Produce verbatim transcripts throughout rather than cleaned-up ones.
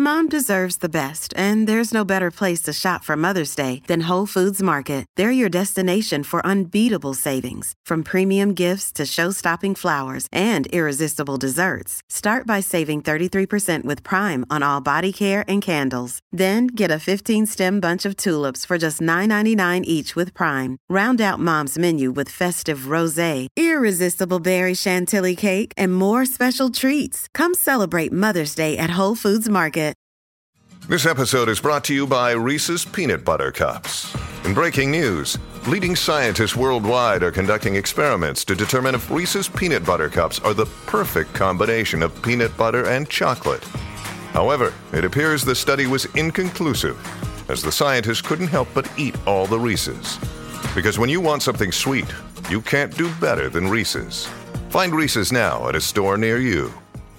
Mom deserves the best, and there's no better place to shop for Mother's Day than Whole Foods Market. They're your destination for unbeatable savings, from premium gifts to show-stopping flowers and irresistible desserts. Start by saving thirty-three percent with Prime on all body care and candles. Then get a fifteen-stem bunch of tulips for just nine ninety-nine each with Prime. Round out Mom's menu with festive rosé, irresistible berry chantilly cake, and more special treats. Come celebrate Mother's Day at Whole Foods Market. This episode is brought to you by Reese's Peanut Butter Cups. In breaking news, leading scientists worldwide are conducting experiments to determine if Reese's Peanut Butter Cups are the perfect combination of peanut butter and chocolate. However, it appears the study was inconclusive, as the scientists couldn't help but eat all the Reese's. Because when you want something sweet, you can't do better than Reese's. Find Reese's now at a store near you.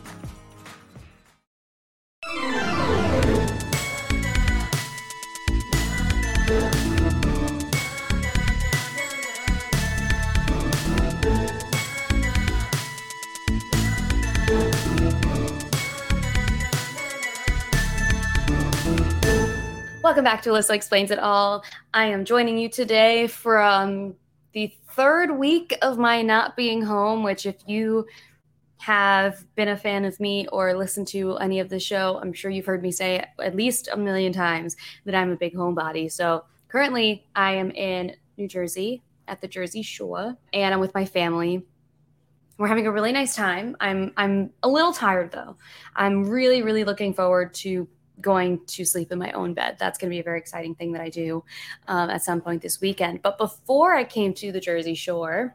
Welcome back to Alyssa Explains It All. I am joining you today from the third week of my not being home, which if you have been a fan of me or listened to any of the show, I'm sure you've heard me say at least a million times that I'm a big homebody. So currently I am in New Jersey at the Jersey Shore, and I'm with my family. We're having a really nice time. I'm I'm a little tired though. I'm really, really looking forward to going to sleep in my own bed. That's going to be a very exciting thing that I do um, at some point this weekend. But before I came to the Jersey Shore,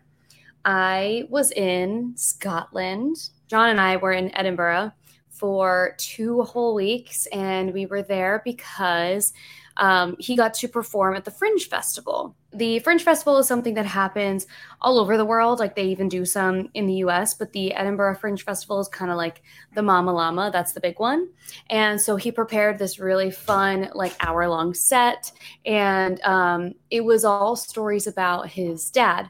I was in Scotland. John and I were in Edinburgh for two whole weeks, and we were there because um, he got to perform at the Fringe Festival. The Fringe Festival is something that happens all over the world. Like they even do some in the U S, but the Edinburgh Fringe Festival is kind of like the Mama Llama. That's the big one. And so he prepared this really fun, like hour long set. And um, it was all stories about his dad.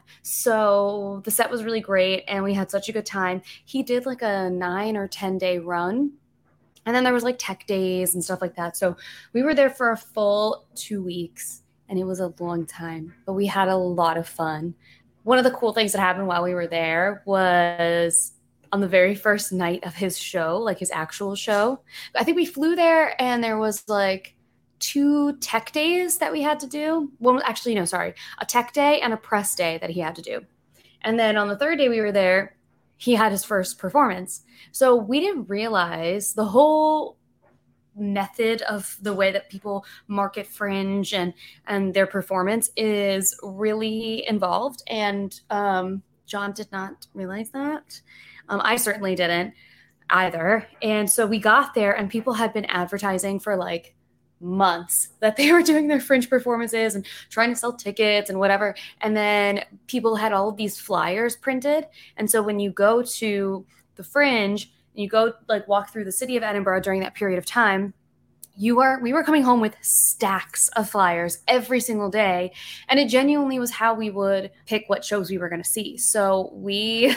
So the set was really great. And we had such a good time. He did like a nine or ten day run. And then there was like tech days and stuff like that. So we were there for a full two weeks. And it was a long time, but we had a lot of fun. One of the cool things that happened while we were there was on the very first night of his show, like his actual show. I think we flew there and there was like two tech days that we had to do. One, actually, no, sorry, a tech day and a press day that he had to do. And then on the third day we were there, he had his first performance. So we didn't realize the whole method of the way that people market Fringe and and their performance is really involved, and um John did not realize that. um I certainly didn't either. And so we got there and people had been advertising for like months that they were doing their Fringe performances and trying to sell tickets and whatever, and then people had all of these flyers printed. And so when you go to the Fringe, you go like walk through the city of Edinburgh during that period of time, you are, we were coming home with stacks of flyers every single day. And it genuinely was how we would pick what shows we were going to see. So we,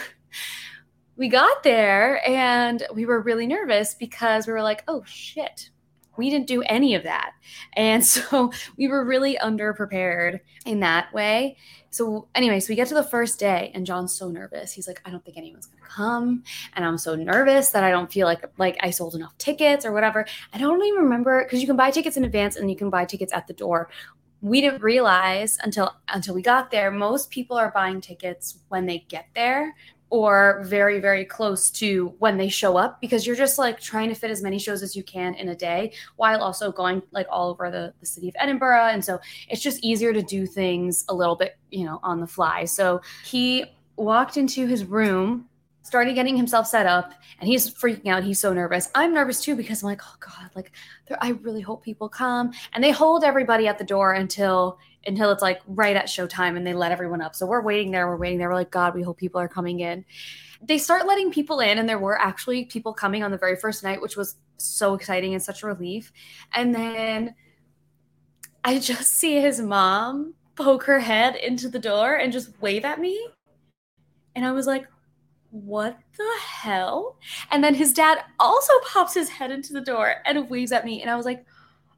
we got there and we were really nervous because we were like, oh shit, we didn't do any of that. And so we were really underprepared in that way. So anyway, so we get to the first day and John's so nervous. He's like, I don't think anyone's going to come. And I'm so nervous that I don't feel like, like I sold enough tickets or whatever. I don't even remember, because you can buy tickets in advance and you can buy tickets at the door. We didn't realize until, until we got there, most people are buying tickets when they get there, or very, very close to when they show up, because you're just like trying to fit as many shows as you can in a day while also going like all over the, the city of Edinburgh. And so it's just easier to do things a little bit, you know, on the fly. So he walked into his room, started getting himself set up, and he's freaking out. He's so nervous. I'm nervous too, because I'm like, oh God, like I really hope people come. And they hold everybody at the door until until it's like right at showtime and they let everyone up. So we're waiting there, we're waiting there. We're like, God, we hope people are coming in. They start letting people in, and there were actually people coming on the very first night, which was so exciting and such a relief. And then I just see his mom poke her head into the door and just wave at me. And I was like, what the hell? And then his dad also pops his head into the door and waves at me. And I was like,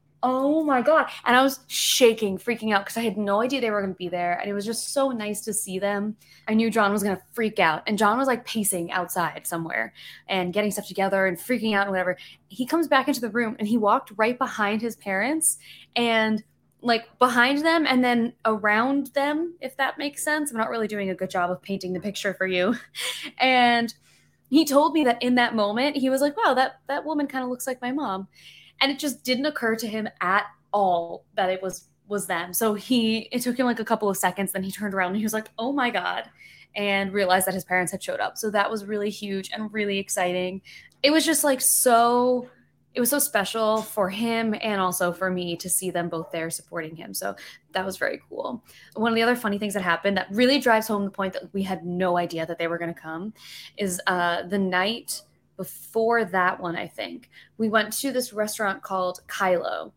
oh my God. And I was shaking, freaking out because I had no idea they were going to be there. And it was just so nice to see them. I knew John was going to freak out. And John was like pacing outside somewhere and getting stuff together and freaking out and whatever. He comes back into the room and he walked right behind his parents and like behind them and then around them, if that makes sense. I'm not really doing a good job of painting the picture for you. And he told me that in that moment, he was like, wow, that, that woman kind of looks like my mom. And it just didn't occur to him at all that it was was them. So he, it took him like a couple of seconds. Then he turned around and he was like, oh my God, and realized that his parents had showed up. So that was really huge and really exciting. It was just like so, it was so special for him and also for me to see them both there supporting him. So that was very cool. One of the other funny things that happened that really drives home the point that we had no idea that they were going to come is uh, the night before that one, I think, we went to this restaurant called Kylo,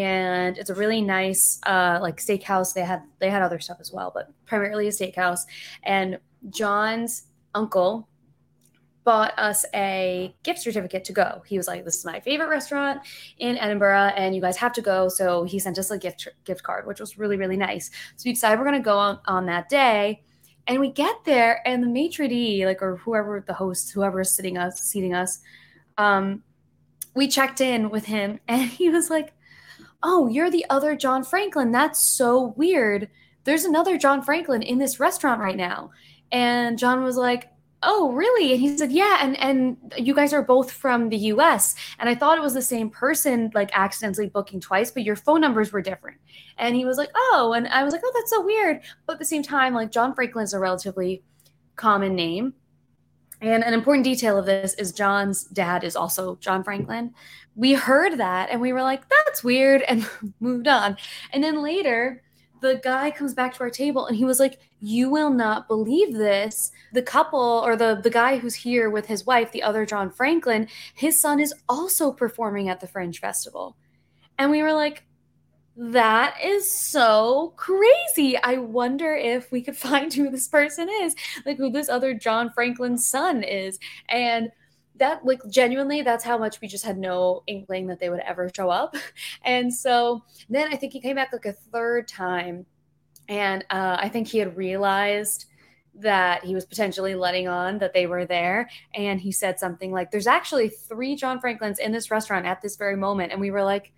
and it's a really nice uh, like steakhouse. They had they had other stuff as well, but primarily a steakhouse. And John's uncle bought us a gift certificate to go. He was like, this is my favorite restaurant in Edinburgh and you guys have to go. So he sent us a gift gift card, which was really, really nice. So we decided we're going to go on, on that day. And we get there, and the maitre d', like, or whoever the host, whoever is sitting us, seating us, um, we checked in with him, and he was like, "Oh, you're the other John Franklin. That's so weird. There's another John Franklin in this restaurant right now." And John was like, "Oh, really?" And he said, "Yeah, and and you guys are both from the U S And I thought it was the same person, like accidentally booking twice, but your phone numbers were different." And he was like, "Oh," and I was like, "Oh, that's so weird." But at the same time, like John Franklin is a relatively common name. And an important detail of this is John's dad is also John Franklin. We heard that and we were like, "That's weird," and moved on. And then later, the guy comes back to our table and he was like, "You will not believe this. The couple or the, the guy who's here with his wife, the other John Franklin, his son is also performing at the Fringe Festival." And we were like, that is so crazy. I wonder if we could find who this person is, like who this other John Franklin's son is. And that, like, genuinely, that's how much we just had no inkling that they would ever show up. And so then I think he came back like a third time. And uh, I think he had realized that he was potentially letting on that they were there. And he said something like, "There's actually three John Franklins in this restaurant at this very moment." And we were like,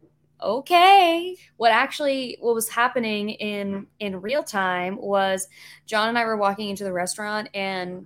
okay. What actually, what was happening in, in real time was John and I were walking into the restaurant and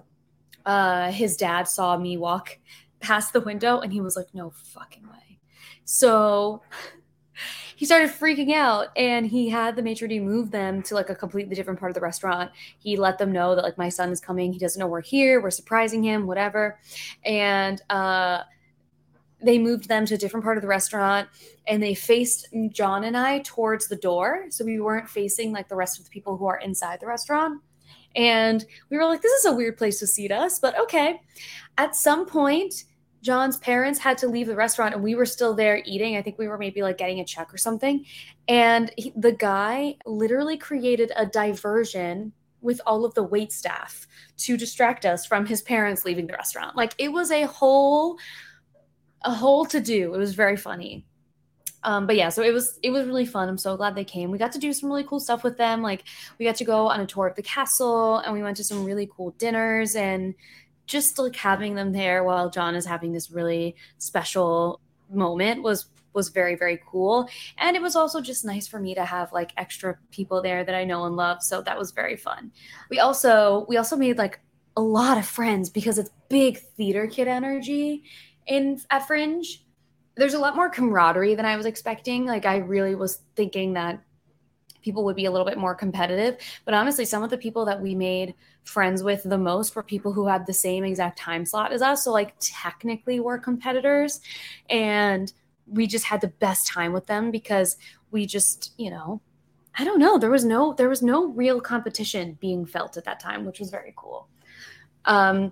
uh, his dad saw me walk past the window and he was like, "No fucking way." So he started freaking out and he had the maitre d' move them to like a completely different part of the restaurant. He let them know that like my son is coming. He doesn't know we're here. We're surprising him, whatever. And, uh, they moved them to a different part of the restaurant and they faced John and I towards the door. So we weren't facing like the rest of the people who are inside the restaurant. And we were like, this is a weird place to seat us, but okay. At some point, John's parents had to leave the restaurant and we were still there eating. I think we were maybe like getting a check or something. And he, the guy literally created a diversion with all of the wait staff to distract us from his parents leaving the restaurant. Like it was a whole a whole to do. It was very funny. Um, but yeah, so it was, it was really fun. I'm so glad they came. We got to do some really cool stuff with them. Like we got to go on a tour of the castle and we went to some really cool dinners and just like having them there while John is having this really special moment was, was very, very cool. And it was also just nice for me to have like extra people there that I know and love. So that was very fun. We also, we also made like a lot of friends because it's big theater kid energy in at Fringe. There's a lot more camaraderie than I was expecting. Like I really was thinking that people would be a little bit more competitive, but honestly, some of the people that we made friends with the most were people who had the same exact time slot as us. So like technically we're competitors and we just had the best time with them because we just, you know, I don't know. There was no, there was no real competition being felt at that time, which was very cool. Um,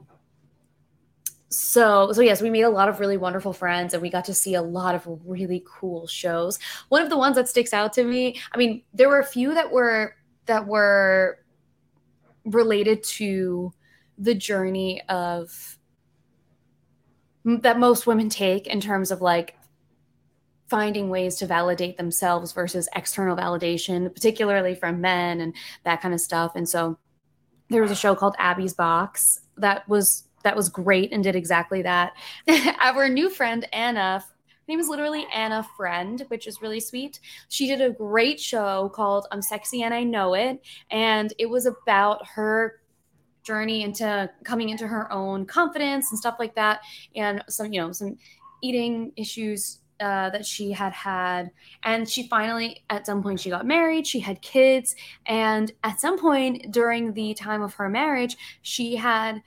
So, so yes, we made a lot of really wonderful friends and we got to see a lot of really cool shows. One of the ones that sticks out to me, I mean, there were a few that were, that were related to the journey of that most women take in terms of like finding ways to validate themselves versus external validation, particularly from men and that kind of stuff. And so there was a show called Abby's Box that was that was great and did exactly that. Our new friend Anna, her name is literally Anna Friend, which is really sweet. She did a great show called I'm Sexy and I Know It, and it was about her journey into coming into her own confidence and stuff like that, and some, you know, some eating issues uh, that she had had. And she finally, at some point, she got married, she had kids, and at some point during the time of her marriage, she had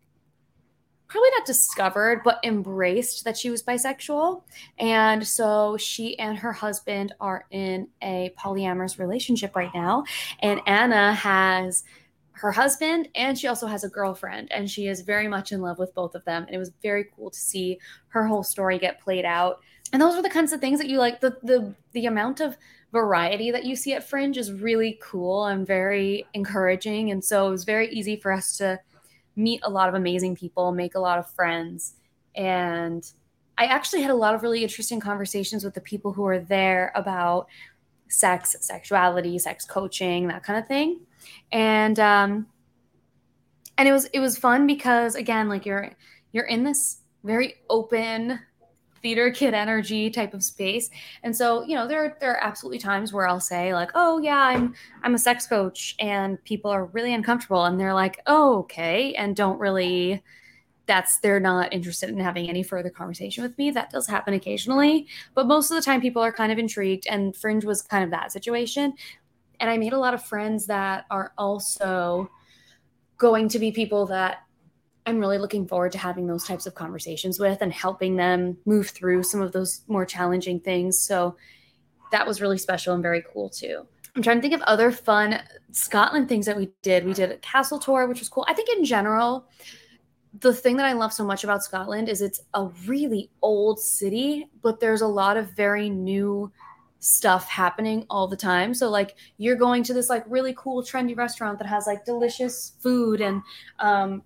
probably not discovered, but embraced that she was bisexual. And so she and her husband are in a polyamorous relationship right now. And Anna has her husband, and she also has a girlfriend, and she is very much in love with both of them. And it was very cool to see her whole story get played out. And those are the kinds of things that you like. The the the amount of variety that you see at Fringe is really cool and very encouraging. And so it was very easy for us to meet a lot of amazing people, make a lot of friends. And I actually had a lot of really interesting conversations with the people who were there about sex, sexuality, sex coaching, that kind of thing. And um, and it was it was fun because, again, like you're you're in this very open theater kid energy type of space. And so, you know, there there are absolutely times where I'll say like, oh yeah, I'm I'm a sex coach, and people are really uncomfortable and they're like, oh, okay, and don't really that's they're not interested in having any further conversation with me. That does happen occasionally, but most of the time people are kind of intrigued, and Fringe was kind of that situation. And I made a lot of friends that are also going to be people that I'm really looking forward to having those types of conversations with and helping them move through some of those more challenging things. So that was really special and very cool too. I'm trying to think of other fun Scotland things that we did. We did a castle tour, which was cool. I think in general, the thing that I love so much about Scotland is it's a really old city, but there's a lot of very new stuff happening all the time. So like you're going to this like really cool trendy restaurant that has like delicious food and um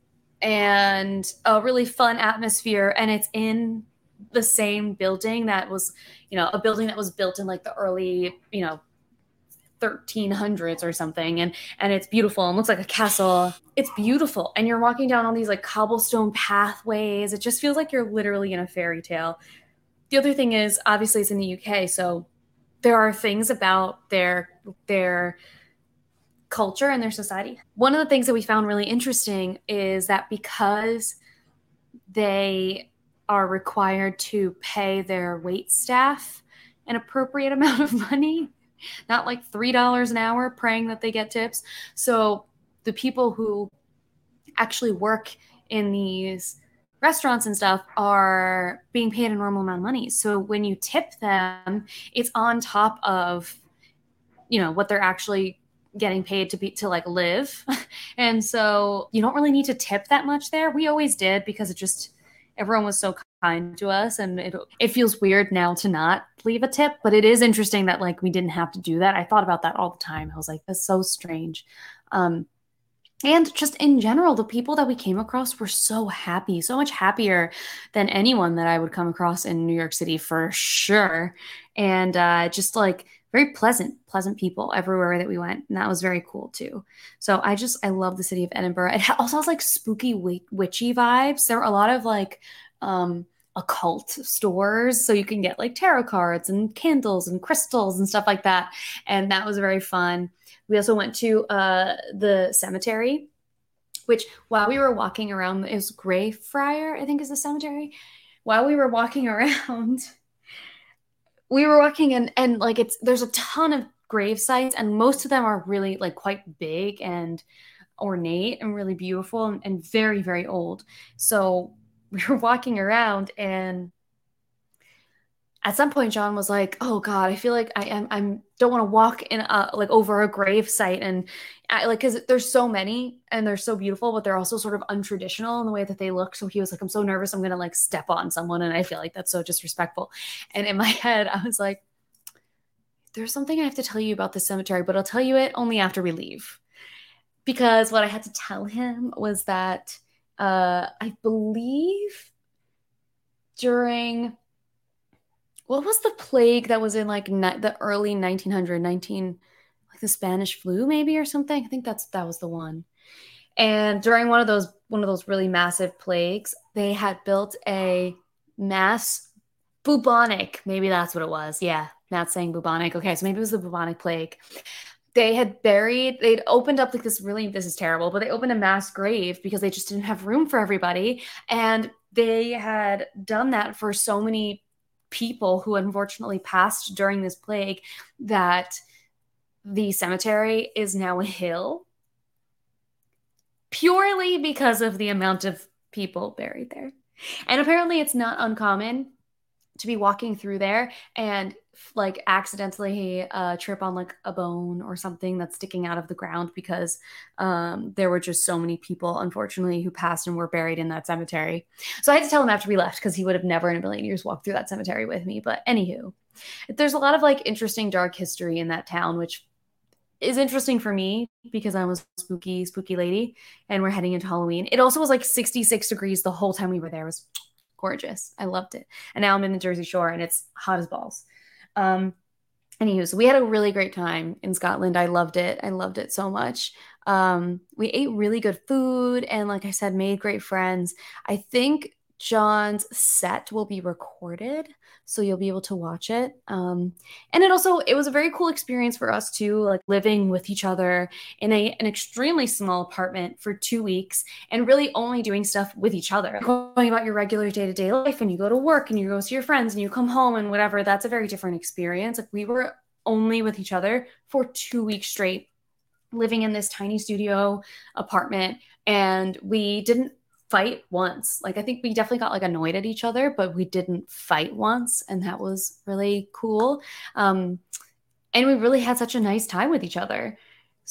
and a really fun atmosphere, and it's in the same building that was, you know, a building that was built in like the early, you know, thirteen hundreds or something, and and it's beautiful and looks like a castle. It's beautiful, and you're walking down all these like cobblestone pathways. It just feels like you're literally in a fairy tale. The other thing is, obviously it's in the U K, so there are things about their their culture and their society. One of the things that we found really interesting is that because they are required to pay their wait staff an appropriate amount of money, not like three dollars an hour praying that they get tips. So the people who actually work in these restaurants and stuff are being paid a normal amount of money. So when you tip them, it's on top of, you know, what they're actually getting paid to be to like live. And so you don't really need to tip that much there. We always did because it just everyone was so kind to us, and it it feels weird now to not leave a tip, but it is interesting that like we didn't have to do that. I thought about that all the time. I was like, that's so strange. Um And just in general, the people that we came across were so happy, so much happier than anyone that I would come across in New York City for sure. And uh, just like very pleasant, pleasant people everywhere that we went. And that was very cool too. So I just, I love the city of Edinburgh. It also has like spooky, witchy vibes. There were a lot of like um, occult stores. So you can get like tarot cards and candles and crystals and stuff like that. And that was very fun. We also went to uh, the cemetery, which while we were walking around, it was Greyfriar, I think is the cemetery. While we were walking around, we were walking and, and like it's, there's a ton of grave sites, and most of them are really like quite big and ornate and really beautiful and, and very, very old. So we were walking around, and at some point, John was like, "Oh God, I feel like I am. I'm don't want to walk in a, like over a grave site, and I, like because there's so many and they're so beautiful, but they're also sort of untraditional in the way that they look." So he was like, "I'm so nervous, I'm gonna like step on someone, and I feel like that's so disrespectful." And in my head, I was like, "There's something I have to tell you about this cemetery, but I'll tell you it only after we leave." because what I had to tell him was that uh, I believe during what was the plague that was in like ni- the early nineteen hundred, nineteen, like the Spanish flu maybe or something. I think that's that was the one. And during one of those one of those really massive plagues, they had built a mass bubonic. Maybe that's what it was. Yeah, not saying bubonic. Okay, so maybe it was the bubonic plague. They had buried, they'd opened up like this really, this is terrible, but they opened a mass grave because they just didn't have room for everybody. And they had done that for so many people who unfortunately passed during this plague that the cemetery is now a hill purely because of the amount of people buried there. And apparently it's not uncommon to be walking through there and like accidentally uh, trip on like a bone or something that's sticking out of the ground because um, there were just so many people, unfortunately, who passed and were buried in that cemetery. So I had to tell him after we left because he would have never in a million years walked through that cemetery with me. But anywho, there's a lot of like interesting dark history in that town, which is interesting for me because I'm a spooky, spooky lady and we're heading into Halloween. It also was like sixty-six degrees the whole time we were there. It was gorgeous. I loved it. And now I'm in the Jersey Shore and it's hot as balls. Um, anywho, so we had a really great time in Scotland. I loved it. I loved it so much. Um, we ate really good food and like I said, made great friends. I think John's set will be recorded, so you'll be able to watch it. Um, and it also, it was a very cool experience for us too, like living with each other in a, an extremely small apartment for two weeks and really only doing stuff with each other. Going about your regular day-to-day life and you go to work and you go see your friends and you come home and whatever, that's a very different experience. Like we were only with each other for two weeks straight, living in this tiny studio apartment, and we didn't fight once. Like I think we definitely got like annoyed at each other, but we didn't fight once, and that was really cool. Um, and we really had such a nice time with each other.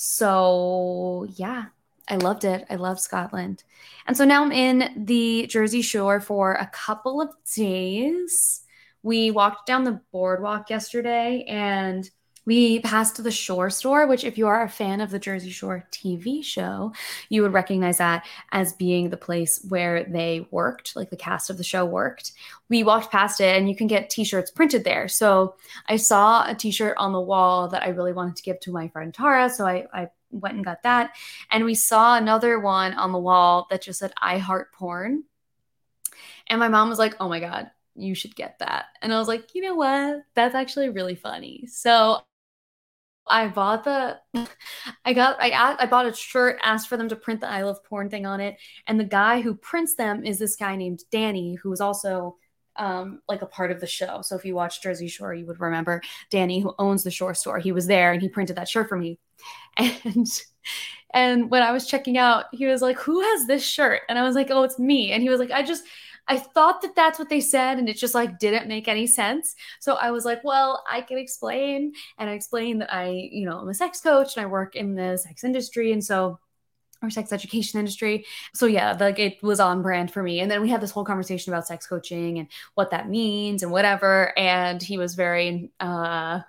So yeah, I loved it. I love Scotland. And so now I'm in the Jersey Shore for a couple of days. We walked down the boardwalk yesterday and we passed the Shore Store, which if you are a fan of the Jersey Shore T V show, you would recognize that as being the place where they worked, like the cast of the show worked. We walked past it and you can get t-shirts printed there. So I saw a t-shirt on the wall that I really wanted to give to my friend Tara. So I, I went and got that. And we saw another one on the wall that just said, I heart porn. And my mom was like, oh my God, you should get that. And I was like, you know what? That's actually really funny. So I bought the, I got, I I bought a shirt, asked for them to print the I love porn thing on it. And the guy who prints them is this guy named Danny, who is also um, like a part of the show. So if you watch Jersey Shore, you would remember Danny, who owns the Shore Store. He was there and he printed that shirt for me. And, and when I was checking out, he was like, who has this shirt? And I was like, oh, it's me. And he was like, I just, I thought that that's what they said, and it just like didn't make any sense. So I was like, well, I can explain. And I explained that I, you know, I'm a sex coach and I work in the sex industry. And so, or sex education industry. So yeah, like it was on brand for me. And then we had this whole conversation about sex coaching and what that means and whatever. And he was very, uh,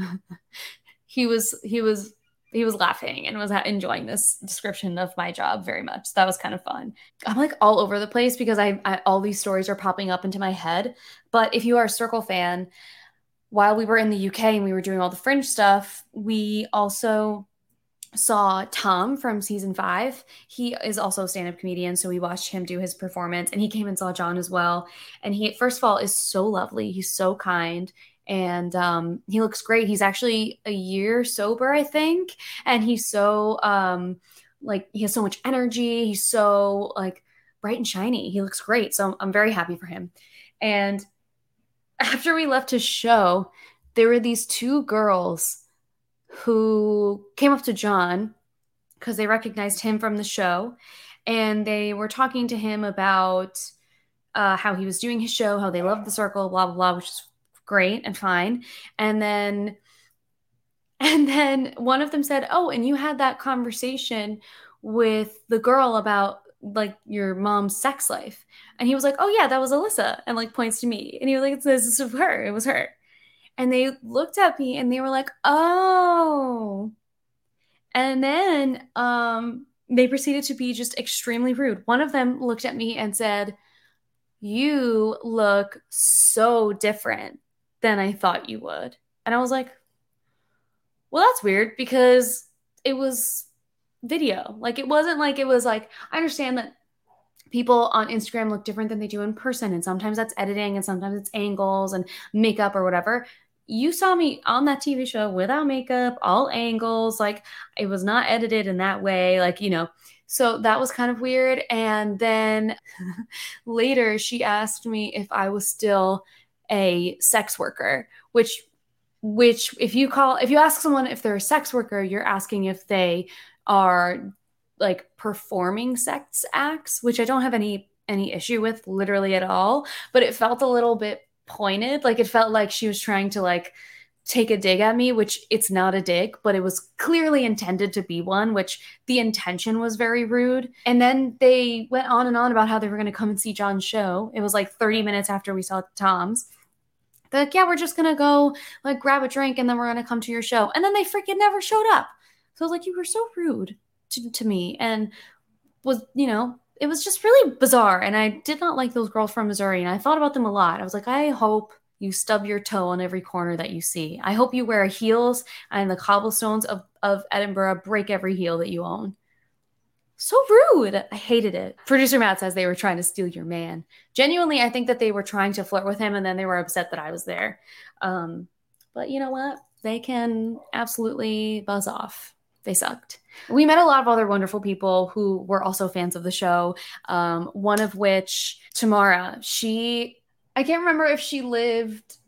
he was, he was, he was laughing and was enjoying this description of my job very much. So that was kind of fun. I'm like all over the place because I, I all these stories are popping up into my head. But if you are a Circle fan, while we were in the U K and we were doing all the Fringe stuff, we also saw Tom from season five. He is also a stand-up comedian, so we watched him do his performance, and he came and saw John as well. And he, first of all, is so lovely. He's so kind. And um, he looks great. He's actually a year sober, I think. And he's so, um, like, he has so much energy. He's so, like, bright and shiny. He looks great. So I'm very happy for him. And after we left his show, there were these two girls who came up to John because they recognized him from the show. And they were talking to him about uh, how he was doing his show, how they loved the Circle, blah, blah, blah, which is great and fine. And then and then one of them said, oh, and you had that conversation with the girl about like your mom's sex life. And he was like, oh yeah, that was Alyssa, and like points to me. And he was like, this is her. It was her. And they looked at me and they were like, oh. And then um, they proceeded to be just extremely rude. One of them looked at me and said, "You look so different than I thought you would." And I was like, well, that's weird because it was video. Like, it wasn't like it was like, I understand that people on Instagram look different than they do in person. And sometimes that's editing and sometimes it's angles and makeup or whatever. You saw me on that T V show without makeup, all angles. Like, it was not edited in that way. Like, you know, so that was kind of weird. And then later she asked me if I was still a sex worker, which which if you call if you ask someone if they're a sex worker, you're asking if they are like performing sex acts, which I don't have any any issue with literally at all, but it felt a little bit pointed. Like, it felt like she was trying to like take a dig at me, which it's not a dig, but it was clearly intended to be one, which the intention was very rude. And then they went on and on about how they were going to come and see John's show. It was like thirty minutes after we saw Tom's. They're like, yeah, we're just going to go like grab a drink and then we're going to come to your show. And then they freaking never showed up. So I was like, you were so rude to, to me. And was, you know, it was just really bizarre. And I did not like those girls from Missouri. And I thought about them a lot. I was like, I hope you stub your toe on every corner that you see. I hope you wear heels and the cobblestones of, of Edinburgh break every heel that you own. So rude. I hated it. Producer Matt says they were trying to steal your man. Genuinely, I think that they were trying to flirt with him and then they were upset that I was there. Um, but you know what? They can absolutely buzz off. They sucked. We met a lot of other wonderful people who were also fans of the show. Um, one of which, Tamara, she, I can't remember if she lived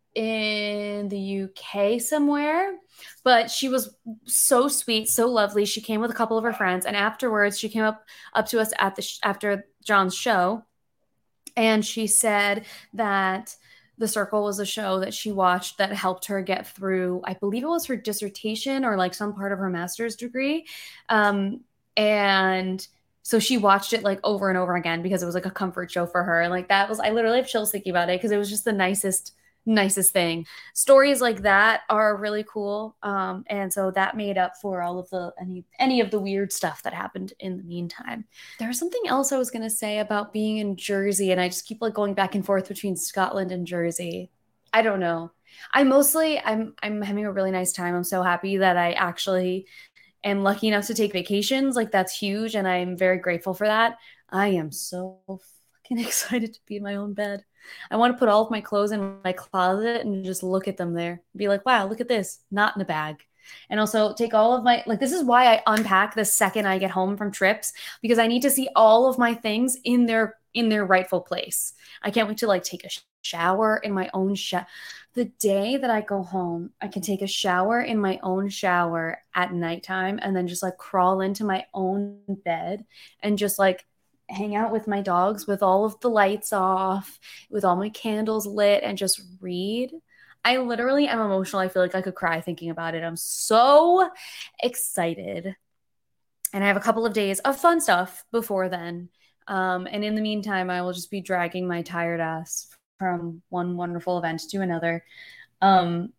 in the U K somewhere, but she was so sweet, so lovely. She came with a couple of her friends, and afterwards she came up up to us at the sh- after John's show, and she said that The Circle was a show that she watched that helped her get through, I believe it was her dissertation or like some part of her master's degree, um, and so she watched it like over and over again because it was like a comfort show for her. And like that was, I literally have chills thinking about it because it was just the nicest nicest thing. Stories like that are really cool. Um, and so that made up for all of the any any of the weird stuff that happened in the meantime. There was something else I was gonna say about being in Jersey, and I just keep like going back and forth between Scotland and Jersey. I don't know. I mostly I'm I'm having a really nice time. I'm so happy that I actually am lucky enough to take vacations. Like, that's huge, and I'm very grateful for that. I am so fucking excited to be in my own bed. I want to put all of my clothes in my closet and just look at them there. Be like, wow, look at this. Not in a bag. And also take all of my, like, this is why I unpack the second I get home from trips, because I need to see all of my things in their, in their rightful place. I can't wait to like take a shower in my own shower. The day that I go home, I can take a shower in my own shower at nighttime and then just like crawl into my own bed and just like hang out with my dogs with all of the lights off, with all my candles lit, and just read. I literally am emotional. I feel like I could cry thinking about it. I'm so excited. And I have a couple of days of fun stuff before then. Um, and in the meantime, I will just be dragging my tired ass from one wonderful event to another. Um,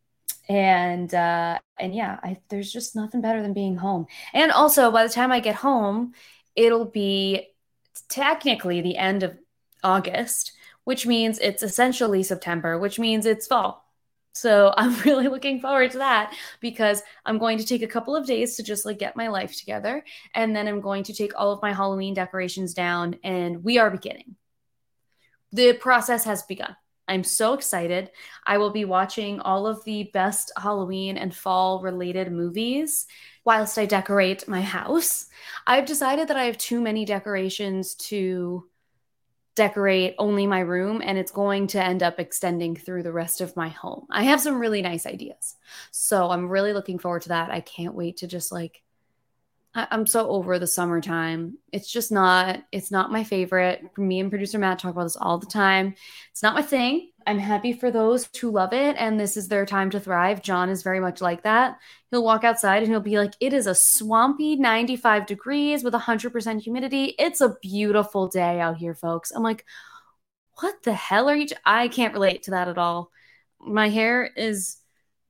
and uh, and yeah, I, there's just nothing better than being home. And also, by the time I get home, it'll be technically the end of August, which means it's essentially September, which means it's fall. So I'm really looking forward to that because I'm going to take a couple of days to just like get my life together. And then I'm going to take all of my Halloween decorations down, and we are beginning. The process has begun. I'm so excited. I will be watching all of the best Halloween and fall related movies whilst I decorate my house. I've decided that I have too many decorations to decorate only my room, and it's going to end up extending through the rest of my home. I have some really nice ideas. So I'm really looking forward to that. I can't wait to just like, I- I'm so over the summertime. It's just not, it's not my favorite. Me and producer Matt talk about this all the time. It's not my thing. I'm happy for those who love it, and this is their time to thrive. John is very much like that. He'll walk outside and he'll be like, it is a swampy ninety-five degrees with one hundred percent humidity. It's a beautiful day out here, folks. I'm like, what the hell are you? T-? I can't relate to that at all. My hair is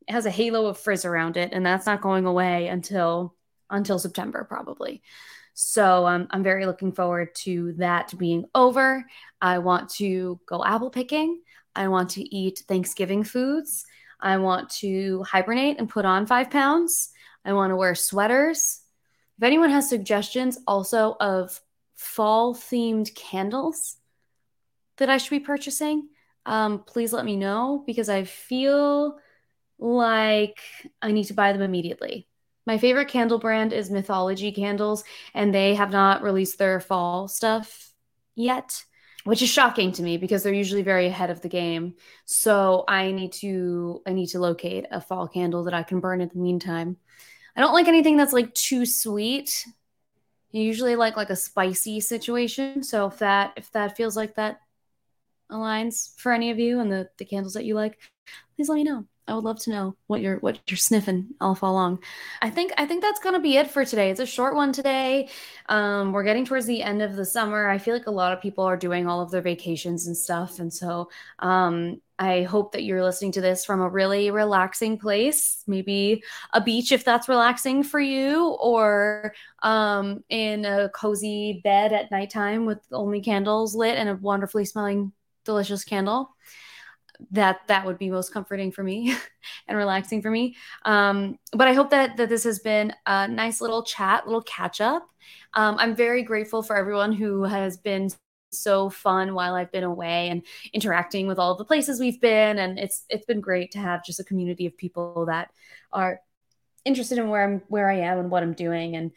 it has a halo of frizz around it, and that's not going away until until September probably. So um, I'm very looking forward to that being over. I want to go apple picking. I want to eat Thanksgiving foods. I want to hibernate and put on five pounds. I want to wear sweaters. If anyone has suggestions also of fall-themed candles that I should be purchasing, um, please let me know, because I feel like I need to buy them immediately. My favorite candle brand is Mythology Candles, and they have not released their fall stuff yet, which is shocking to me because they're usually very ahead of the game. So I need to I need to locate a fall candle that I can burn in the meantime. I don't like anything that's like too sweet. I usually like like a spicy situation. So if that if that feels like that aligns for any of you and the, the candles that you like, please let me know. I would love to know what you're what you're sniffing all fall long. I think I think that's gonna be it for today. It's a short one today. Um, we're getting towards the end of the summer. I feel like a lot of people are doing all of their vacations and stuff, and so um, I hope that you're listening to this from a really relaxing place, maybe a beach if that's relaxing for you, or um, in a cozy bed at nighttime with only candles lit and a wonderfully smelling, delicious candle. That that would be most comforting for me and relaxing for me. Um, but I hope that that this has been a nice little chat, little catch up. Um, I'm very grateful for everyone who has been so fun while I've been away and interacting with all of the places we've been. And it's it's been great to have just a community of people that are interested in where I'm where I am and what I'm doing. And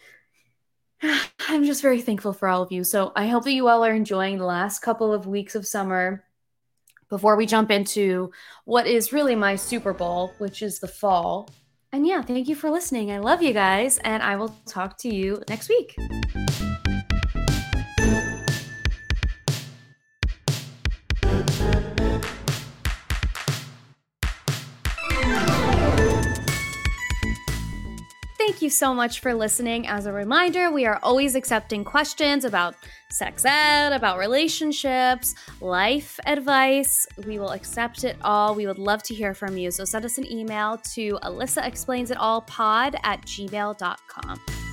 I'm just very thankful for all of you. So I hope that you all are enjoying the last couple of weeks of summer before we jump into what is really my Super Bowl, which is the fall. And yeah, thank you for listening. I love you guys, and I will talk to you next week. Thank you so much for listening. As a reminder, we are always accepting questions about sex ed, about relationships, life advice. We will accept it all. We would love to hear from you. So send us an email to alyssa explains it all pod at gmail dot com.